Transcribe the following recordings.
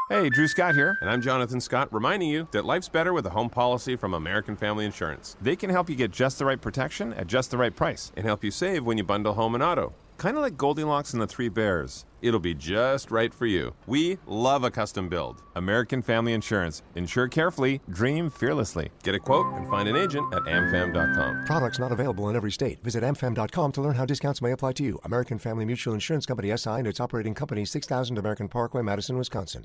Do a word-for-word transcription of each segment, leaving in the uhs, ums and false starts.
Hey, Drew Scott here, and I'm Jonathan Scott, reminding you that life's better with a home policy from American Family Insurance. They can help you get just the right protection at just the right price and help you save when you bundle home and auto. Kind of like Goldilocks and the Three Bears. It'll be just right for you. We love a custom build. American Family Insurance. Insure carefully, dream fearlessly. Get a quote and find an agent at am fam dot com. Products not available in every state. Visit am fam dot com to learn how discounts may apply to you. American Family Mutual Insurance Company, S I, and its operating company, six thousand American Parkway, Madison, Wisconsin.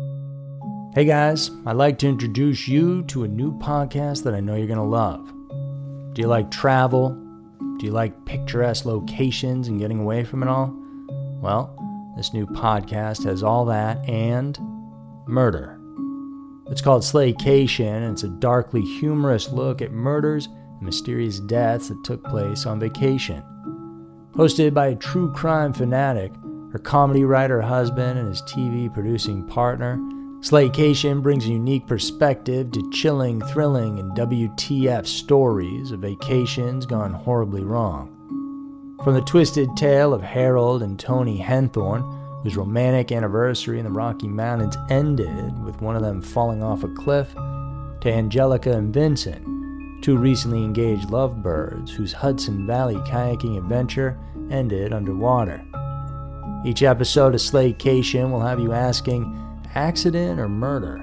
Hey guys, I'd like to introduce you to a new podcast that I know you're going to love. Do you like travel? Do you like picturesque locations and getting away from it all? Well, this new podcast has all that and murder. It's called Slaycation, and it's a darkly humorous look at murders and mysterious deaths that took place on vacation. Hosted by a true crime fanatic, her comedy writer husband, and his T V producing partner, Slaycation brings a unique perspective to chilling, thrilling, and W T F stories of vacations gone horribly wrong. From the twisted tale of Harold and Tony Henthorne, whose romantic anniversary in the Rocky Mountains ended with one of them falling off a cliff, to Angelica and Vincent, two recently engaged lovebirds whose Hudson Valley kayaking adventure ended underwater. Each episode of Slaycation will have you asking, accident or murder?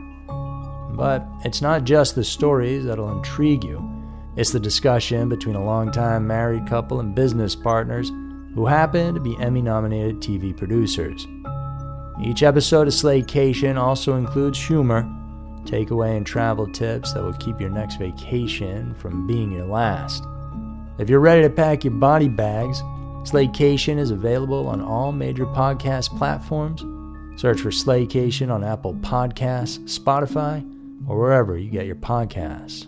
But it's not just the stories that'll intrigue you. It's the discussion between a longtime married couple and business partners who happen to be Emmy-nominated T V producers. Each episode of Slaycation also includes humor, takeaway and travel tips that will keep your next vacation from being your last. If you're ready to pack your body bags, Slaycation is available on all major podcast platforms. Search for Slaycation on Apple Podcasts, Spotify, or wherever you get your podcasts.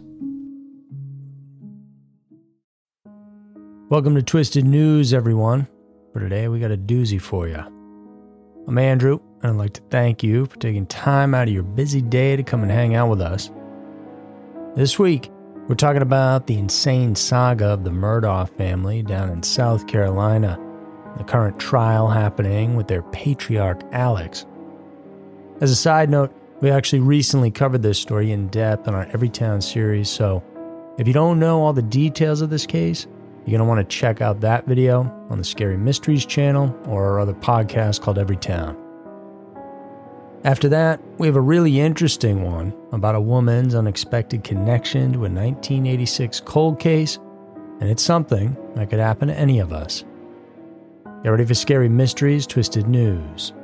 Welcome to Twisted News, everyone. For today, we got a doozy for you. I'm Andrew, and I'd like to thank you for taking time out of your busy day to come and hang out with us. This week, we're talking about the insane saga of the Murdaugh family down in South Carolina. The current trial happening with their patriarch, Alex. As a side note, we actually recently covered this story in depth on our Everytown series, so if you don't know all the details of this case, you're going to want to check out that video on the Scary Mysteries channel or our other podcast called Everytown. After that, we have a really interesting one about a woman's unexpected connection to a nineteen eighty-six cold case, and it's something that could happen to any of us. Get ready for Scary Mysteries, Twisted News.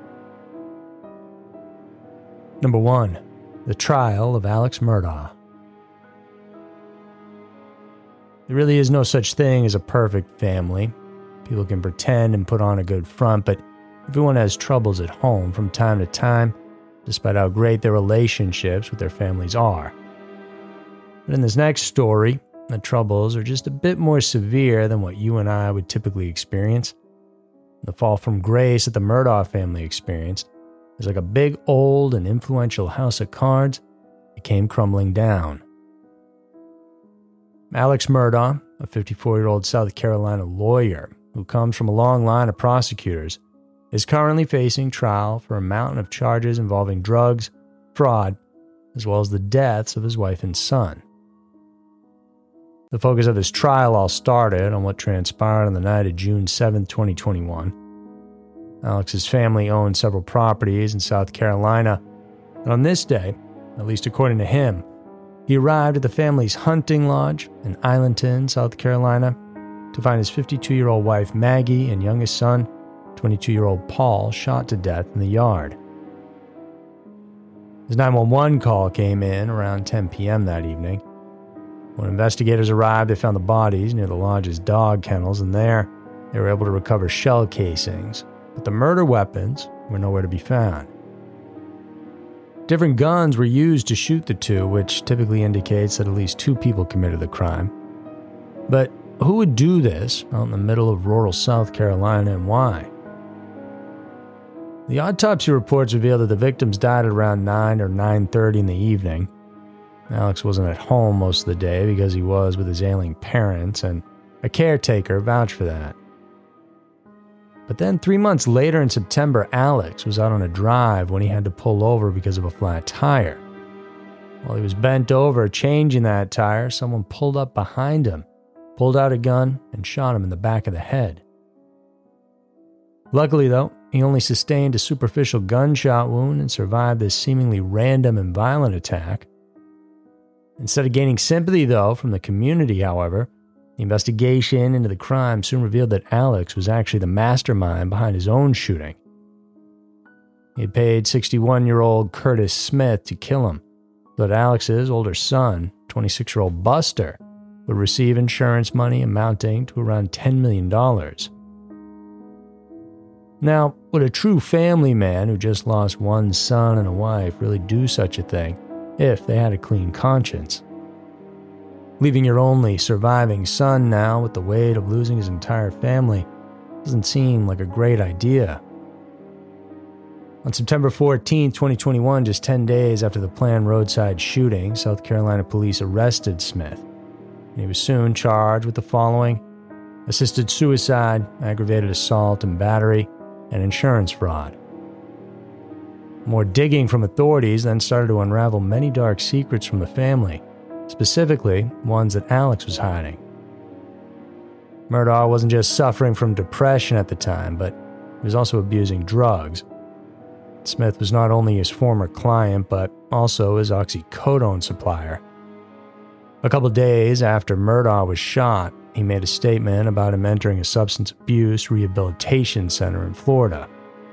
Number one, the trial of Alex Murdaugh. There really is no such thing as a perfect family. People can pretend and put on a good front, but everyone has troubles at home from time to time, despite how great their relationships with their families are. But in this next story, the troubles are just a bit more severe than what you and I would typically experience. The fall from grace that the Murdaugh family experienced is like a big, old, and influential house of cards that came crumbling down. Alex Murdaugh, a fifty-four-year-old South Carolina lawyer who comes from a long line of prosecutors, is currently facing trial for a mountain of charges involving drugs, fraud, as well as the deaths of his wife and son. The focus of his trial all started on what transpired on the night of June seventh, twenty twenty-one. Alex's family owned several properties in South Carolina, and on this day, at least according to him, he arrived at the family's hunting lodge in Islandton, South Carolina, to find his fifty-two-year-old wife Maggie and youngest son, twenty-two-year-old Paul, shot to death in the yard. His nine one one call came in around ten p.m. that evening. When investigators arrived, they found the bodies near the lodge's dog kennels, and there they were able to recover shell casings, but the murder weapons were nowhere to be found. Different guns were used to shoot the two, which typically indicates that at least two people committed the crime. But who would do this out in the middle of rural South Carolina, and why? The autopsy reports reveal that the victims died at around nine or nine thirty in the evening. Alex wasn't at home most of the day because he was with his ailing parents, and a caretaker vouched for that. But then three months later in September, Alex was out on a drive when he had to pull over because of a flat tire. While he was bent over changing that tire, someone pulled up behind him, pulled out a gun, and shot him in the back of the head. Luckily, though, he only sustained a superficial gunshot wound and survived this seemingly random and violent attack. Instead of gaining sympathy, though, from the community, however, the investigation into the crime soon revealed that Alex was actually the mastermind behind his own shooting. He had paid sixty-one-year-old Curtis Smith to kill him, so that Alex's older son, twenty-six-year-old Buster, would receive insurance money amounting to around ten million dollars. Now, would a true family man who just lost one son and a wife really do such a thing if they had a clean conscience? Leaving your only surviving son now with the weight of losing his entire family doesn't seem like a great idea. On September fourteenth, twenty twenty-one, just ten days after the planned roadside shooting, South Carolina police arrested Smith. And he was soon charged with the following: assisted suicide, aggravated assault and battery, and insurance fraud. More digging from authorities then started to unravel many dark secrets from the family, specifically ones that Alex was hiding. Murdaugh wasn't just suffering from depression at the time, but he was also abusing drugs. Smith was not only his former client, but also his oxycodone supplier. A couple days after Murdaugh was shot, he made a statement about him entering a substance abuse rehabilitation center in Florida.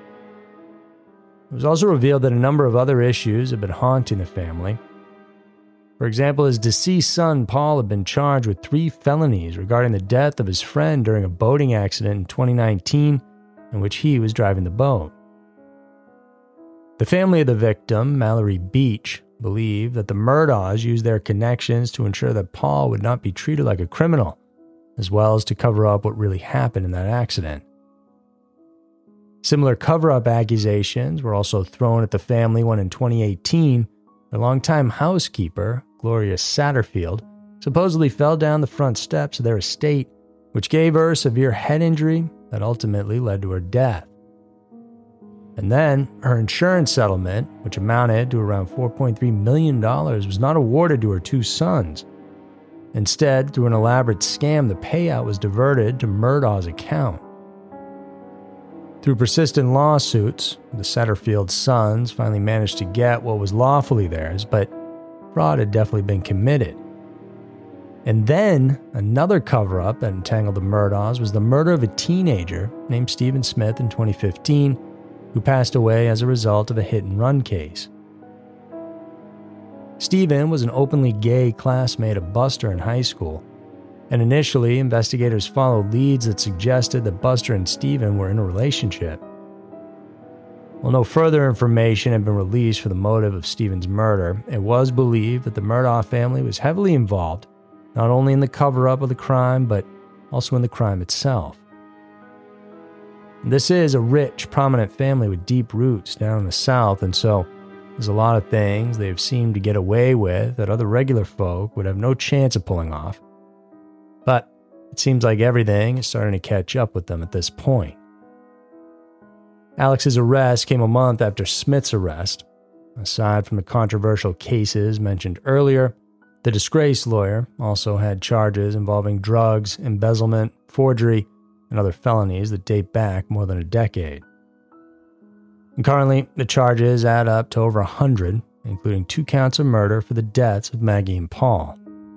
It was also revealed that a number of other issues had been haunting the family. For example, his deceased son, Paul, had been charged with three felonies regarding the death of his friend during a boating accident in twenty nineteen in which he was driving the boat. The family of the victim, Mallory Beach, believed that the Murdaughs used their connections to ensure that Paul would not be treated like a criminal, as well as to cover up what really happened in that accident. Similar cover-up accusations were also thrown at the family when in twenty eighteen, their longtime housekeeper, Gloria Satterfield, supposedly fell down the front steps of their estate, which gave her a severe head injury that ultimately led to her death. And then, her insurance settlement, which amounted to around four point three million dollars, was not awarded to her two sons. Instead, through an elaborate scam, the payout was diverted to Murdaugh's account. Through persistent lawsuits, the Satterfield sons finally managed to get what was lawfully theirs, but fraud had definitely been committed. And then, another cover-up that entangled the Murdaughs was the murder of a teenager named Stephen Smith in twenty fifteen, who passed away as a result of a hit-and-run case. Stephen was an openly gay classmate of Buster in high school, and initially investigators followed leads that suggested that Buster and Stephen were in a relationship. While no further information had been released for the motive of Stephen's murder, it was believed that the Murdaugh family was heavily involved, not only in the cover-up of the crime, but also in the crime itself. This is a rich, prominent family with deep roots down in the South, and so there's a lot of things they've seemed to get away with that other regular folk would have no chance of pulling off. But it seems like everything is starting to catch up with them at this point. Alex's arrest came a month after Smith's arrest. Aside from the controversial cases mentioned earlier, the disgraced lawyer also had charges involving drugs, embezzlement, forgery, and other felonies that date back more than a decade. And currently, the charges add up to over a hundred, including two counts of murder for the deaths of Maggie and Paul.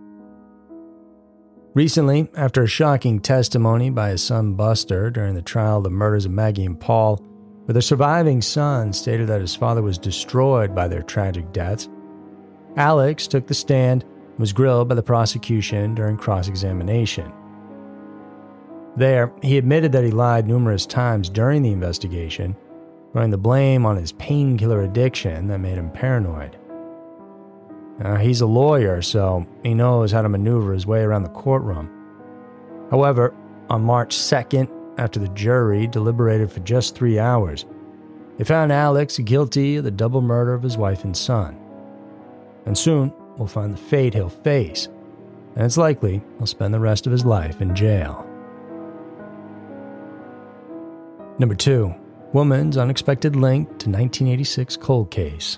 Recently, after a shocking testimony by his son Buster during the trial of the murders of Maggie and Paul, where the surviving son stated that his father was destroyed by their tragic deaths, Alex took the stand and was grilled by the prosecution during cross-examination. There, he admitted that he lied numerous times during the investigation, throwing the blame on his painkiller addiction that made him paranoid. Now, he's a lawyer, so he knows how to maneuver his way around the courtroom. However, on March second, after the jury deliberated for just three hours, they found Alex guilty of the double murder of his wife and son. And soon, we'll find the fate he'll face, and it's likely he'll spend the rest of his life in jail. Number two, woman's unexpected link to nineteen eighty-six cold case.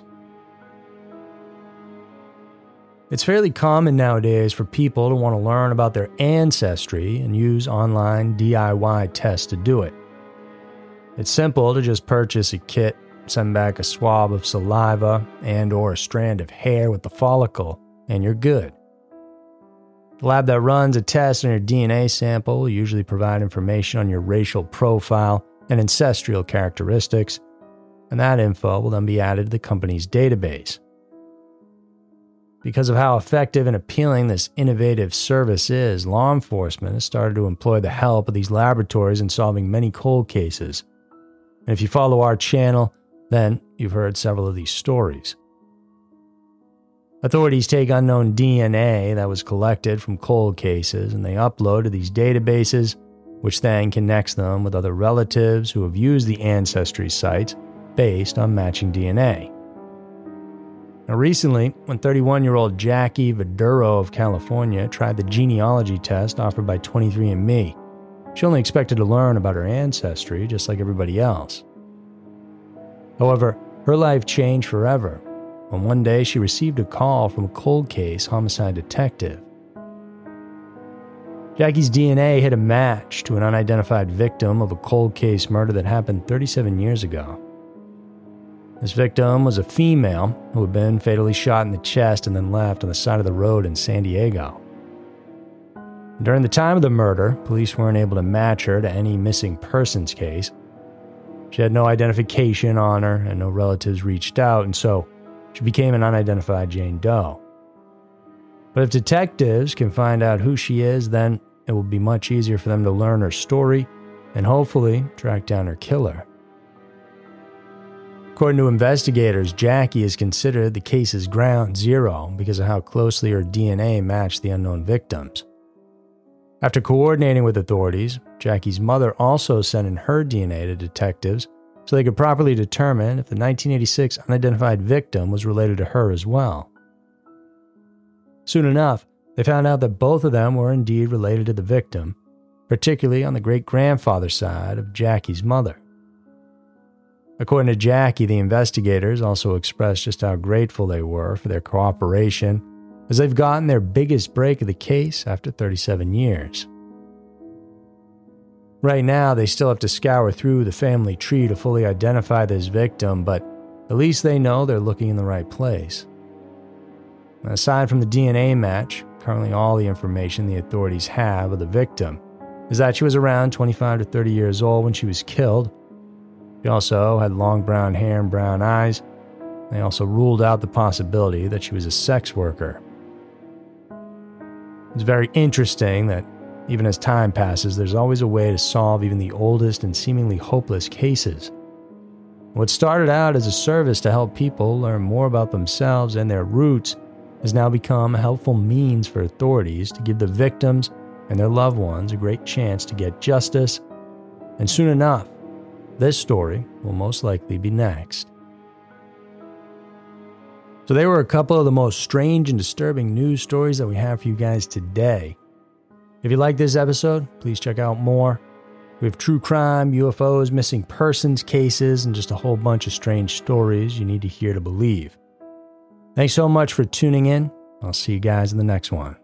It's fairly common nowadays for people to want to learn about their ancestry and use online D I Y tests to do it. It's simple to just purchase a kit, send back a swab of saliva and or a strand of hair with the follicle, and you're good. The lab that runs a test on your D N A sample will usually provide information on your racial profile and ancestral characteristics, and that info will then be added to the company's database. Because of how effective and appealing this innovative service is, law enforcement has started to employ the help of these laboratories in solving many cold cases. And if you follow our channel, then you've heard several of these stories. Authorities take unknown D N A that was collected from cold cases and they upload to these databases, which then connects them with other relatives who have used the ancestry sites based on matching D N A. Now recently, when thirty-one-year-old Jackie Viduro of California tried the genealogy test offered by twenty-three and me, she only expected to learn about her ancestry just like everybody else. However, her life changed forever when one day she received a call from a cold case homicide detective. Jackie's D N A hit a match to an unidentified victim of a cold case murder that happened thirty-seven years ago. This victim was a female who had been fatally shot in the chest and then left on the side of the road in San Diego. During the time of the murder, police weren't able to match her to any missing persons case. She had no identification on her and no relatives reached out, and so she became an unidentified Jane Doe. But if detectives can find out who she is, then it will be much easier for them to learn her story and hopefully track down her killer. According to investigators, Jackie is considered the case's ground zero because of how closely her D N A matched the unknown victims. After coordinating with authorities, Jackie's mother also sent in her D N A to detectives so they could properly determine if the nineteen eighty-six unidentified victim was related to her as well. Soon enough, they found out that both of them were indeed related to the victim, particularly on the great-grandfather side of Jackie's mother. According to Jackie, the investigators also expressed just how grateful they were for their cooperation, as they've gotten their biggest break of the case after thirty-seven years. Right now, they still have to scour through the family tree to fully identify this victim, but at least they know they're looking in the right place. Aside from the D N A match, currently all the information the authorities have of the victim is that she was around twenty-five to thirty years old when she was killed. She also had long brown hair and brown eyes. They also ruled out the possibility that she was a sex worker. It's very interesting that even as time passes, there's always a way to solve even the oldest and seemingly hopeless cases. What started out as a service to help people learn more about themselves and their roots has now become a helpful means for authorities to give the victims and their loved ones a great chance to get justice, and soon enough, this story will most likely be next. So they were a couple of the most strange and disturbing news stories that we have for you guys today. If you like this episode, please check out more. We have true crime, U F Os, missing persons cases, and just a whole bunch of strange stories you need to hear to believe. Thanks so much for tuning in. I'll see you guys in the next one.